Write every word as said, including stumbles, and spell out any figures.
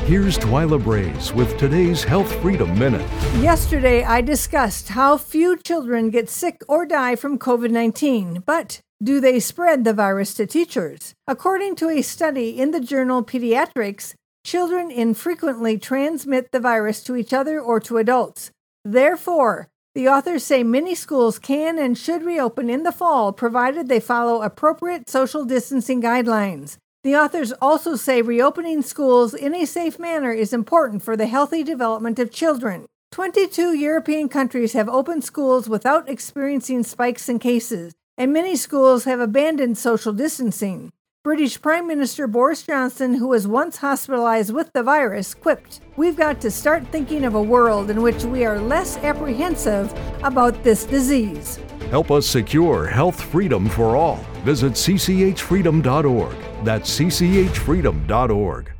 Here's Twyla Braze with today's Health Freedom Minute. Yesterday, I discussed how few children get sick or die from covid nineteen, but do they spread the virus to teachers? According to a study in the journal Pediatrics, children infrequently transmit the virus to each other or to adults. Therefore, the authors say many schools can and should reopen in the fall, provided they follow appropriate social distancing guidelines. The authors also say reopening schools in a safe manner is important for the healthy development of children. twenty-two European countries have opened schools without experiencing spikes in cases, and many schools have abandoned social distancing. British Prime Minister Boris Johnson, who was once hospitalized with the virus, quipped, "We've got to start thinking of a world in which we are less apprehensive about this disease." Help us secure health freedom for all. Visit c c h freedom dot org. That's c c h freedom dot org.